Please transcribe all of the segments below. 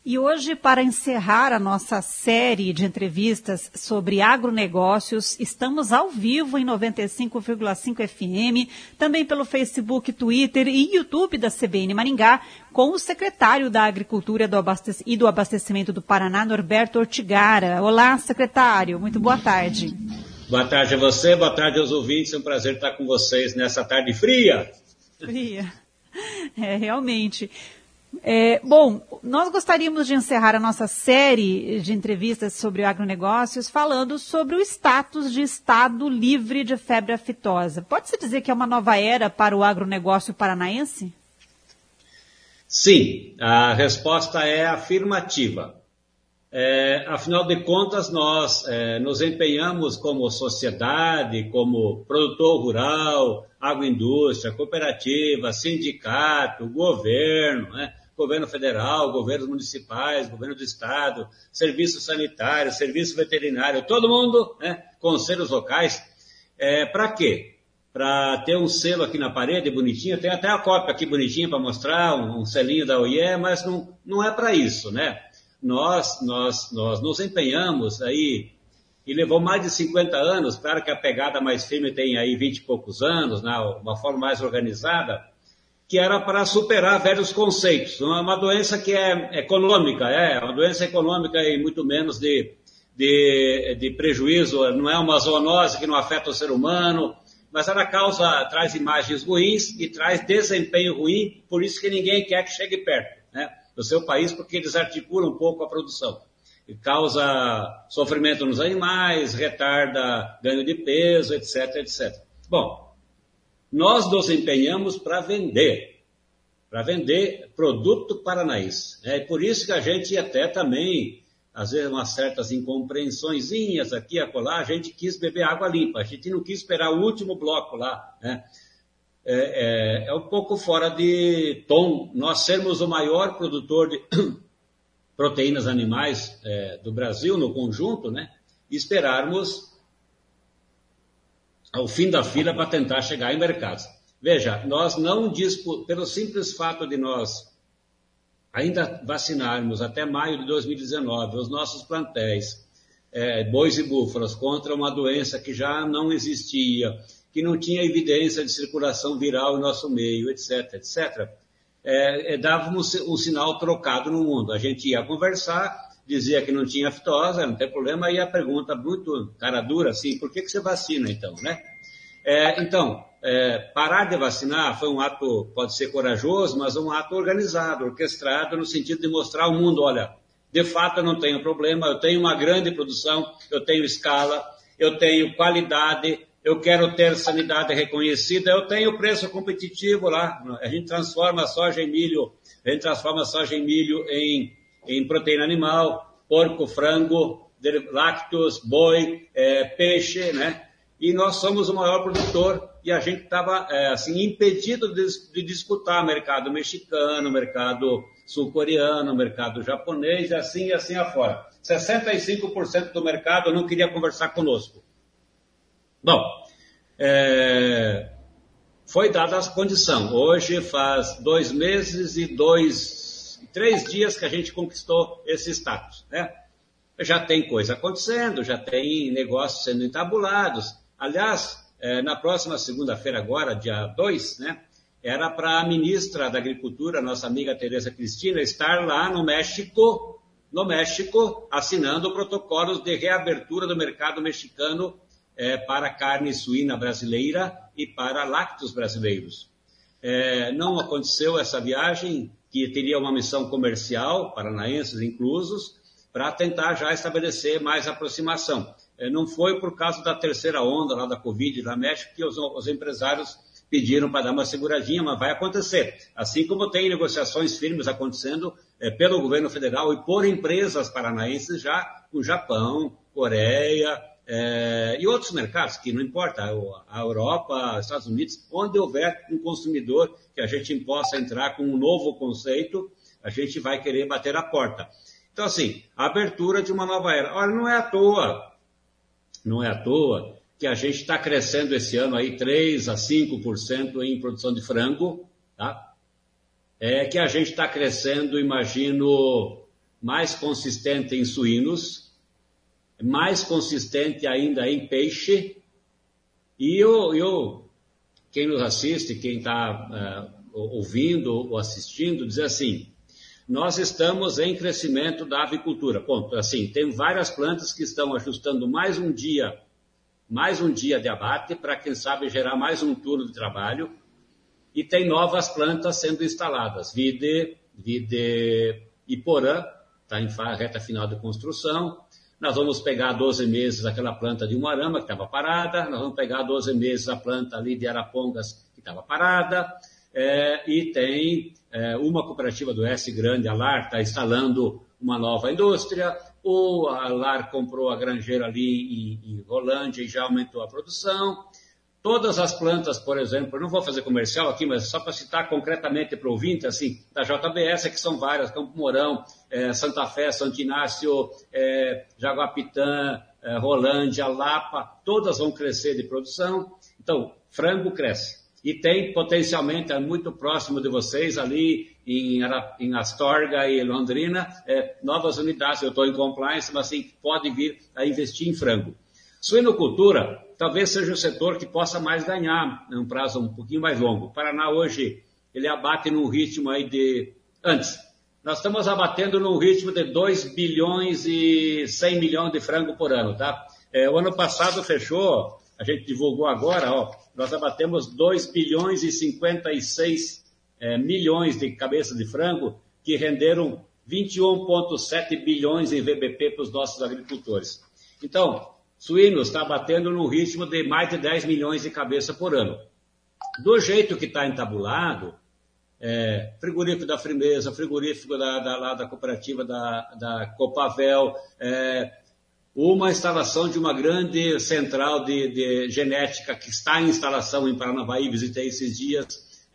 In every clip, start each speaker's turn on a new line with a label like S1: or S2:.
S1: E hoje, para encerrar a nossa série de entrevistas sobre agronegócios, estamos ao vivo em 95,5 FM, também pelo Facebook, Twitter e YouTube da CBN Maringá, com o secretário da Agricultura e do Abastecimento do Paraná, Norberto Ortigara. Olá, secretário, muito boa tarde.
S2: Boa tarde a você, boa tarde aos ouvintes, é um prazer estar com vocês nessa tarde fria.
S1: Fria, realmente. Bom, nós gostaríamos de encerrar a nossa série de entrevistas sobre agronegócios falando sobre o status de estado livre de febre aftosa. Pode-se dizer que é uma nova era para o agronegócio paranaense?
S2: Sim, a resposta é afirmativa. Afinal de contas, nós nos empenhamos como sociedade, como produtor rural, agroindústria, cooperativa, sindicato, governo, governo federal, governos municipais, governo do estado, serviço sanitário, serviço veterinário, todo mundo, conselhos locais. Para quê? Para ter um selo aqui na parede bonitinho, tem até a cópia aqui bonitinha para mostrar, um selinho da OIE, mas não é para isso, né? Nós nos empenhamos aí, e levou mais de 50 anos, claro que a pegada mais firme tem aí 20 e poucos anos, né, uma forma mais organizada, que era para superar velhos conceitos. Uma doença que é econômica, uma doença econômica e muito menos de prejuízo, não é uma zoonose que não afeta o ser humano, mas ela traz imagens ruins e traz desempenho ruim, por isso que ninguém quer que chegue perto, do seu país, porque eles articulam um pouco a produção. E causa sofrimento nos animais, retarda ganho de peso, etc, etc. Bom, nós nos empenhamos para vender produto paranaense. É por isso que a gente até também, às vezes, umas certas incompreensõezinhas aqui e acolá, a gente quis beber água limpa, a gente não quis esperar o último bloco lá, É um pouco fora de tom nós sermos o maior produtor de proteínas animais do Brasil no conjunto, e esperarmos ao fim da fila para tentar chegar em mercados. Veja, nós não pelo simples fato de nós ainda vacinarmos até maio de 2019 os nossos plantéis, bois e búfalos, contra uma doença que já não existia, que não tinha evidência de circulação viral em nosso meio, etc., etc., dávamos um sinal trocado no mundo. A gente ia conversar, dizia que não tinha aftosa, não tem problema, e a pergunta muito cara dura, assim, por que você vacina então, Então, parar de vacinar foi um ato, pode ser corajoso, mas um ato organizado, orquestrado, no sentido de mostrar ao mundo, olha, de fato eu não tenho problema, eu tenho uma grande produção, eu tenho escala, eu tenho qualidade, eu quero ter sanidade reconhecida, eu tenho preço competitivo lá, a gente transforma soja em milho em proteína animal, porco, frango, lácteos, boi, peixe, E nós somos o maior produtor e a gente estava, impedido de disputar mercado mexicano, mercado sul-coreano, mercado japonês, e assim afora. 65% do mercado não queria conversar conosco. Bom, foi dada a condição. Hoje faz 2 meses e 3 dias que a gente conquistou esse status, Já tem coisa acontecendo, já tem negócios sendo entabulados. Aliás, na próxima segunda-feira agora, dia 2, era para a ministra da Agricultura, nossa amiga Tereza Cristina, estar lá no México, assinando protocolos de reabertura do mercado mexicano para carne suína brasileira e para lácteos brasileiros. Não aconteceu essa viagem, que teria uma missão comercial, paranaenses inclusos, para tentar já estabelecer mais aproximação. Não foi por causa da terceira onda lá da Covid lá no México que os empresários pediram para dar uma seguradinha, mas vai acontecer. Assim como tem negociações firmes acontecendo pelo governo federal e por empresas paranaenses já com Japão, Coreia, e outros mercados, que não importa, a Europa, os Estados Unidos, onde houver um consumidor que a gente possa entrar com um novo conceito, a gente vai querer bater a porta. Então, assim, a abertura de uma nova era. Olha, não é à toa que a gente está crescendo esse ano aí 3% a 5% em produção de frango, tá? Que a gente está crescendo, imagino, mais consistente em suínos, mais consistente ainda em peixe, e quem nos assiste, quem está ouvindo ou assistindo, diz assim, nós estamos em crescimento da avicultura. Ponto. Assim, tem várias plantas que estão ajustando mais um dia de abate para, quem sabe, gerar mais um turno de trabalho, e tem novas plantas sendo instaladas. Vide Iporã, está em reta final de construção. Nós vamos pegar 12 meses aquela planta de Umuarama, que estava parada. Nós vamos pegar 12 meses a planta ali de Arapongas, que estava parada. E tem uma cooperativa do S Grande, a LAR, está instalando uma nova indústria. A LAR comprou a granjeira ali em Rolândia e já aumentou a produção. Todas as plantas, por exemplo, eu não vou fazer comercial aqui, mas só para citar concretamente para o ouvinte, assim, da JBS, que são várias, Campo Mourão, Santa Fé, Santo Inácio, Jaguapitã, Rolândia, Lapa, todas vão crescer de produção. Então, frango cresce. E tem potencialmente, muito próximo de vocês, ali em Astorga e Londrina, novas unidades. Eu estou em compliance, mas assim, pode vir a investir em frango. Suinocultura talvez seja o setor que possa mais ganhar em um prazo um pouquinho mais longo. O Paraná hoje, ele abate num ritmo aí antes, nós estamos abatendo num ritmo de 2 bilhões e 100 milhões de frango por ano, tá? O ano passado fechou, a gente divulgou agora, nós abatemos 2 bilhões e 56 milhões de cabeças de frango, que renderam 21,7 bilhões em VBP para os nossos agricultores. Então, suínos está batendo num ritmo de mais de 10 milhões de cabeça por ano. Do jeito que está entabulado, frigorífico da Frimeza, frigorífico da cooperativa da Copavel, uma instalação de uma grande central de genética que está em instalação em Paranavaí, visitei esses dias,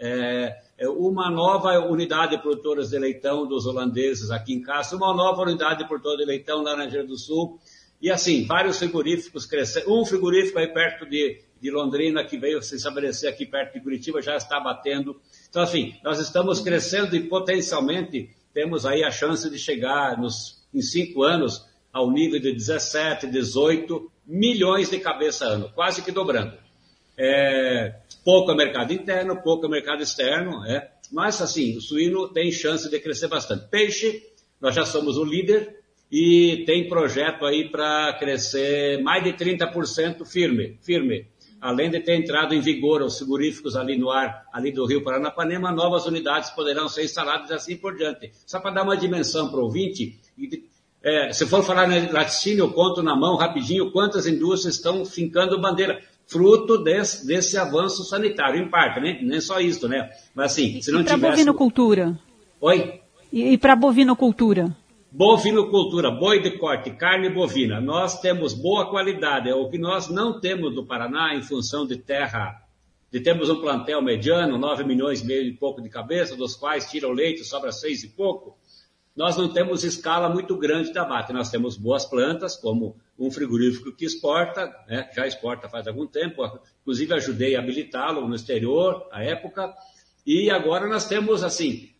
S2: uma nova unidade de produtoras de leitão dos holandeses aqui em Castro, uma nova unidade de produtora de leitão lá na Laranjeira do Sul. E assim, vários frigoríficos crescendo. Um frigorífico aí perto de Londrina, que veio se estabelecer aqui perto de Curitiba, já está batendo. Então, assim, nós estamos crescendo e potencialmente temos aí a chance de chegar em 5 anos ao nível de 17, 18 milhões de cabeça ano, quase que dobrando. Pouco é mercado interno, pouco é mercado externo, mas assim, o suíno tem chance de crescer bastante. Peixe, nós já somos o líder, e tem projeto aí para crescer mais de 30% firme. Além de ter entrado em vigor os frigoríficos ali no ar, ali do Rio Paranapanema, novas unidades poderão ser instaladas e assim por diante. Só para dar uma dimensão para o ouvinte, se for falar em laticínio, eu conto na mão rapidinho quantas indústrias estão fincando bandeira, fruto desse avanço sanitário, em parte, nem só isso, né? Mas assim, se não tivesse... E para
S1: bovinocultura?
S2: Oi?
S1: E para bovinocultura?
S2: Bovinocultura, boi de corte, carne bovina. Nós temos boa qualidade. O que nós não temos no Paraná, em função de terra, temos um plantel mediano, 9 milhões e meio e pouco de cabeça, dos quais tiram leite, sobra 6 e pouco. Nós não temos escala muito grande de abate. Nós temos boas plantas, como um frigorífico que exporta, já exporta faz algum tempo, inclusive ajudei a habilitá-lo no exterior, à época. E agora nós temos, assim...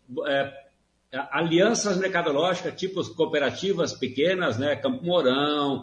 S2: alianças mercadológicas, tipo cooperativas pequenas, Campo Mourão,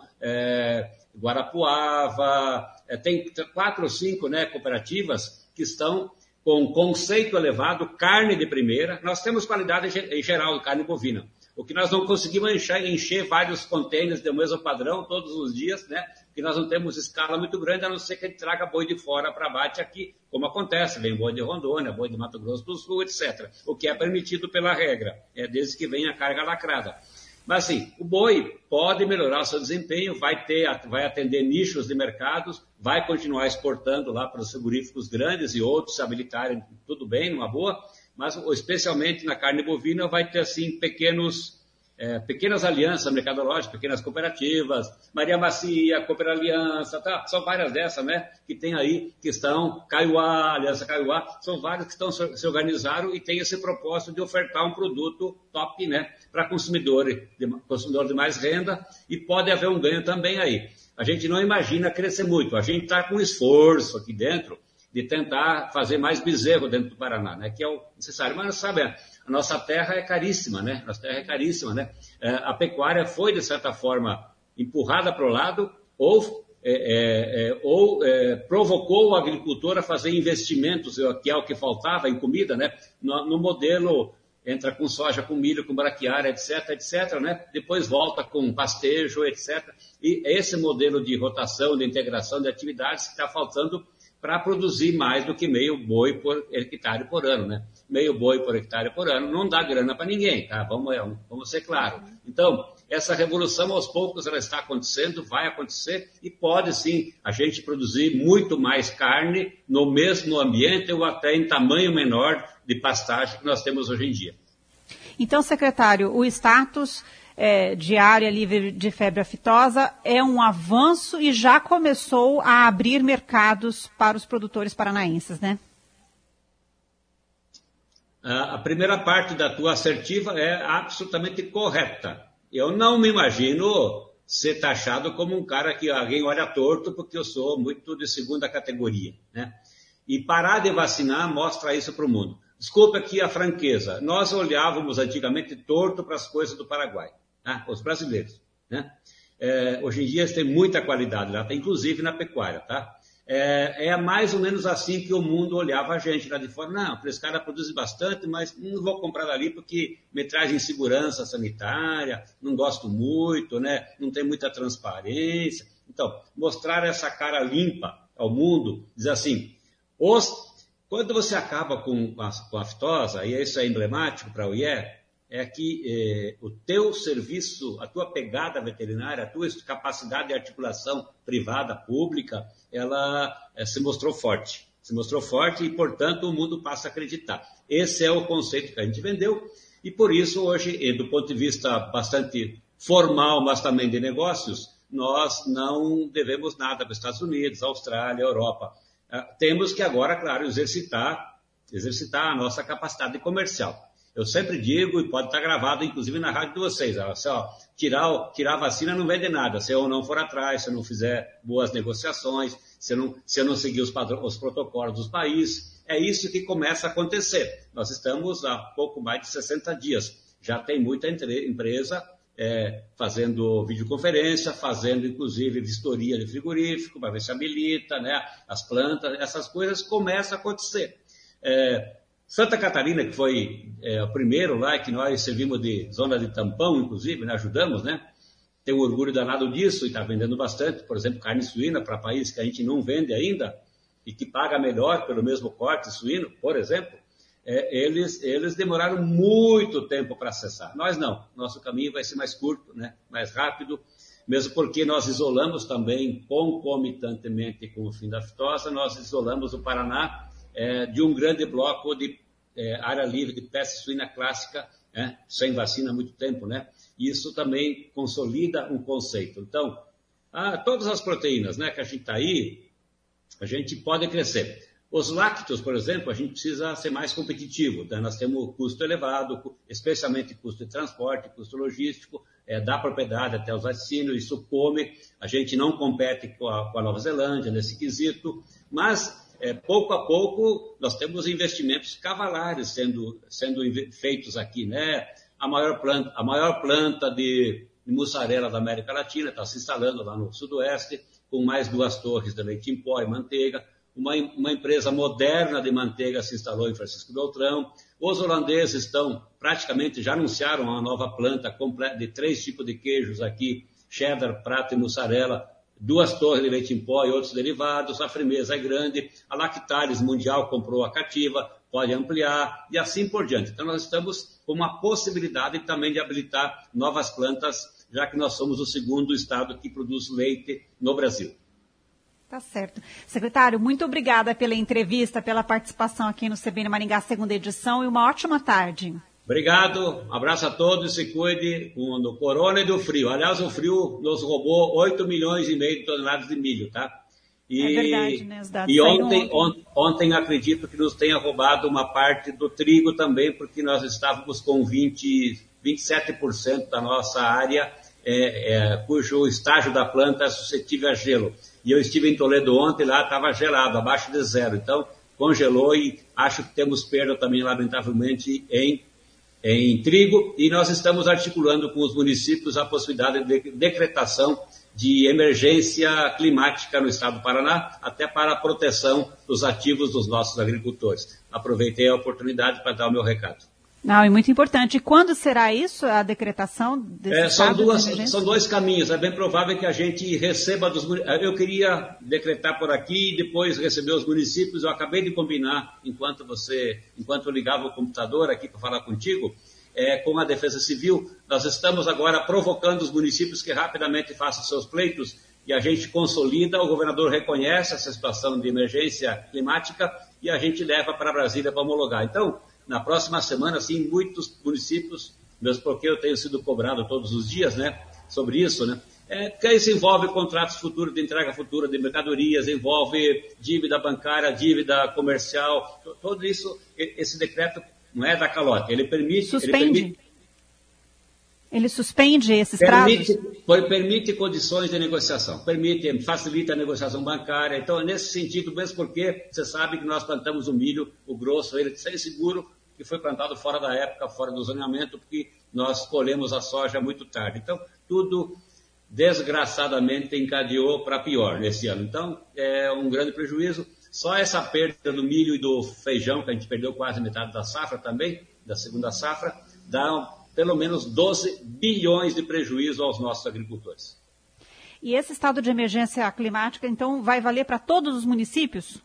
S2: Guarapuava, tem 4 ou 5 cooperativas que estão com conceito elevado, carne de primeira. Nós temos qualidade em geral de carne bovina. O que nós não conseguimos encher vários contêineres do mesmo padrão todos os dias, porque nós não temos escala muito grande, a não ser que a gente traga boi de fora para abate aqui, como acontece, vem boi de Rondônia, boi de Mato Grosso do Sul, etc. O que é permitido pela regra, desde que venha a carga lacrada. Mas assim, o boi pode melhorar o seu desempenho, vai atender nichos de mercados, vai continuar exportando lá para os frigoríficos grandes e outros se habilitarem, tudo bem, numa boa, mas especialmente na carne bovina vai ter assim pequenas alianças mercadológicas, pequenas cooperativas, Maria Macia, Cooper Aliança, são várias dessas, que tem aí, que estão, Caiuá, Aliança Caiuá, são várias que estão se organizaram e têm esse propósito de ofertar um produto top, para consumidor de mais renda, e pode haver um ganho também aí. A gente não imagina crescer muito, a gente está com esforço aqui dentro, de tentar fazer mais bezerro dentro do Paraná, né? Que é o necessário. Mas, sabe, a nossa terra é caríssima, né? A pecuária foi, de certa forma, empurrada para o lado ou provocou o agricultor a fazer investimentos, que é o que faltava em comida, né? No modelo, entra com soja, com milho, com braquiária, etc., né? Depois volta com pastejo, etc. E esse modelo de rotação, de integração de atividades que está faltando para produzir mais do que meio boi por hectare por ano, né? Meio boi por hectare por ano não dá grana para ninguém, tá? Vamos ser claros. Então, essa revolução, aos poucos, ela está acontecendo, vai acontecer e pode, sim, a gente produzir muito mais carne no mesmo ambiente ou até em tamanho menor de pastagem que nós temos hoje em dia.
S1: Então, secretário, o status de área livre de febre aftosa é um avanço e já começou a abrir mercados para os produtores paranaenses, né?
S2: A primeira parte da tua assertiva é absolutamente correta. Eu não me imagino ser taxado como um cara que alguém olha torto porque eu sou muito de segunda categoria, né? E parar de vacinar mostra isso para o mundo. Desculpa aqui a franqueza. Nós olhávamos antigamente torto para as coisas do Paraguai, tá? Os brasileiros, né? Hoje em dia eles têm muita qualidade lá, inclusive na pecuária, tá? É mais ou menos assim que o mundo olhava a gente lá de fora. Não, esse cara produz bastante, mas não vou comprar dali porque me traz insegurança sanitária, não gosto muito, né? Não tem muita transparência. Então, mostrar essa cara limpa ao mundo, diz assim, quando você acaba com a aftosa, e isso é emblemático para o IE, é que o teu serviço, a tua pegada veterinária, a tua capacidade de articulação privada, pública, ela se mostrou forte. Se mostrou forte e, portanto, o mundo passa a acreditar. Esse é o conceito que a gente vendeu e, por isso, hoje, do ponto de vista bastante formal, mas também de negócios, nós não devemos nada para os Estados Unidos, Austrália, Europa. Temos que agora, claro, exercitar a nossa capacidade comercial. Eu sempre digo, e pode estar gravado, inclusive, na rádio de vocês, tirar a vacina não vende nada, se eu não for atrás, se eu não fizer boas negociações, se eu não seguir os protocolos dos países. É isso que começa a acontecer. Nós estamos há pouco mais de 60 dias. Já tem muita empresa fazendo videoconferência, fazendo, inclusive, vistoria de frigorífico, para ver se habilita, né? As plantas, essas coisas começam a acontecer. Santa Catarina, que foi o primeiro lá, que nós servimos de zona de tampão, inclusive, né? Ajudamos, né? Tem um orgulho danado disso e está vendendo bastante, por exemplo, carne suína para países que a gente não vende ainda e que paga melhor pelo mesmo corte suíno, por exemplo. Eles demoraram muito tempo para acessar. Nós não. Nosso caminho vai ser mais curto, né? Mais rápido, mesmo porque nós isolamos também, concomitantemente com o fim da aftosa, nós isolamos o Paraná de um grande bloco de área livre de peste suína clássica, sem vacina há muito tempo, né? Isso também consolida um conceito. Então, todas as proteínas, né, que a gente está aí, a gente pode crescer. Os lácteos, por exemplo, a gente precisa ser mais competitivo, né? Nós temos custo elevado, especialmente custo de transporte, custo logístico, da propriedade até os laticínios, isso come, a gente não compete com a Nova Zelândia nesse quesito, mas pouco a pouco nós temos investimentos cavalares sendo feitos aqui, né? A maior planta de mussarela da América Latina está se instalando lá no Sudoeste, com mais 2 torres de leite em pó e manteiga. Uma empresa moderna de manteiga se instalou em Francisco Beltrão. Os holandeses praticamente já anunciaram uma nova planta completa de 3 tipos de queijos aqui, cheddar, prato e mussarela, 2 torres de leite em pó e outros derivados. A Frimeza é grande, a Lactalis Mundial comprou a Cativa, pode ampliar e assim por diante. Então nós estamos com uma possibilidade também de habilitar novas plantas, já que nós somos o segundo estado que produz leite no Brasil.
S1: Tá certo. Secretário, muito obrigada pela entrevista, pela participação aqui no CBN Maringá, segunda edição, e uma ótima tarde.
S2: Obrigado, abraço a todos, se cuide do corona e do frio. Aliás, o frio nos roubou 8,5 milhões de toneladas de milho, tá?
S1: É verdade, né? Os dados
S2: ontem acredito que nos tenha roubado uma parte do trigo também, porque nós estávamos com 27% da nossa área cujo estágio da planta é suscetível a gelo. E eu estive em Toledo ontem, lá estava gelado, abaixo de 0. Então, congelou e acho que temos perda também, lamentavelmente, em trigo. E nós estamos articulando com os municípios a possibilidade de decretação de emergência climática no estado do Paraná, até para a proteção dos ativos dos nossos agricultores. Aproveitei a oportunidade para dar o meu recado.
S1: Não, é muito importante. E quando será isso, a decretação desse estado de emergência?
S2: São 2 caminhos. É bem provável que a gente receba dos municípios. Eu queria decretar por aqui e depois receber os municípios. Eu acabei de combinar, enquanto eu ligava o computador aqui para falar contigo, com a Defesa Civil. Nós estamos agora provocando os municípios que rapidamente façam seus pleitos e a gente consolida, o governador reconhece essa situação de emergência climática e a gente leva para Brasília para homologar. Então, na próxima semana, sim, muitos municípios, mesmo porque eu tenho sido cobrado todos os dias, né, sobre isso, né, porque isso envolve contratos futuros de entrega futura de mercadorias, envolve dívida bancária, dívida comercial, tudo isso, esse decreto não é da calote, ele permite...
S1: Ele suspende esses prazos?
S2: Permite condições de negociação, facilita a negociação bancária. Então, nesse sentido, mesmo porque você sabe que nós plantamos o milho, o grosso, ele sem seguro, que foi plantado fora da época, fora do zoneamento, porque nós colhemos a soja muito tarde. Então, tudo, desgraçadamente, encadeou para pior nesse ano. Então, é um grande prejuízo. Só essa perda do milho e do feijão, que a gente perdeu quase metade da safra também, da segunda safra, dá pelo menos 12 bilhões de prejuízo aos nossos agricultores.
S1: E esse estado de emergência climática, então, vai valer para todos os municípios?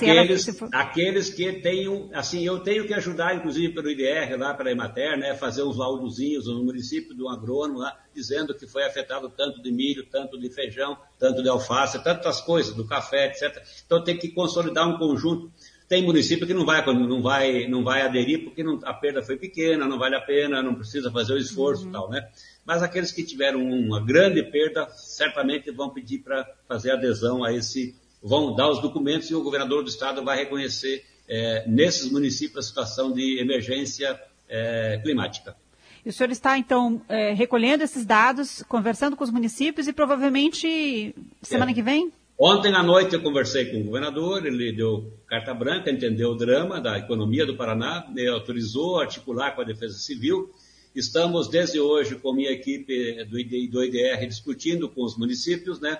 S2: Aqueles que tenham, assim, eu tenho que ajudar, inclusive, pelo IDR, lá pela Emater, né, fazer uns laudozinhos no município do agrônomo, lá, dizendo que foi afetado tanto de milho, tanto de feijão, tanto de alface, tantas coisas, do café, etc. Então, tem que consolidar um conjunto. Tem município que não vai aderir porque a perda foi pequena, não vale a pena, não precisa fazer o esforço e tal, né? Mas aqueles que tiveram uma grande perda, certamente vão pedir para fazer adesão a vão dar os documentos e o governador do estado vai reconhecer nesses municípios a situação de emergência climática.
S1: E o senhor está, então, recolhendo esses dados, conversando com os municípios e provavelmente semana que vem?
S2: Ontem à noite eu conversei com o governador, ele deu carta branca, entendeu o drama da economia do Paraná, autorizou a articular com a Defesa Civil. Estamos desde hoje com a minha equipe do IDR discutindo com os municípios, né?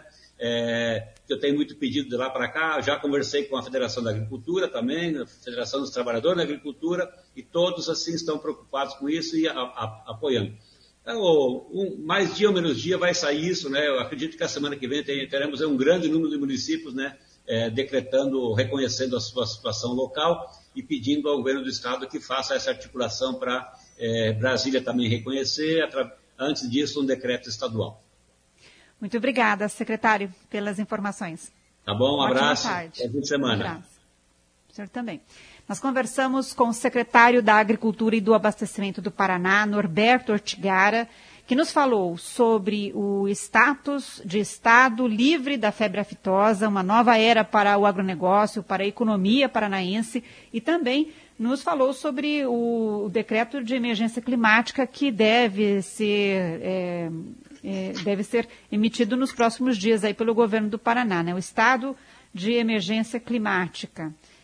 S2: Eu tenho muito pedido de lá para cá, já conversei com a Federação da Agricultura também, a Federação dos Trabalhadores da Agricultura, e todos assim estão preocupados com isso e apoiando. Então, mais dia ou menos dia vai sair isso, né? Eu acredito que a semana que vem teremos um grande número de municípios, né, reconhecendo a sua situação local e pedindo ao governo do estado que faça essa articulação para Brasília também reconhecer, antes disso, um decreto estadual.
S1: Muito obrigada, secretário, pelas informações.
S2: Tá bom, um abraço.
S1: Boa tarde.
S2: Boa fim de semana.
S1: Um abraço. O senhor também. Nós conversamos com o secretário da Agricultura e do Abastecimento do Paraná, Norberto Ortigara, que nos falou sobre o status de Estado livre da febre aftosa, uma nova era para o agronegócio, para a economia paranaense, e também nos falou sobre o decreto de emergência climática que deve ser emitido nos próximos dias aí pelo governo do Paraná, né? O estado de emergência climática.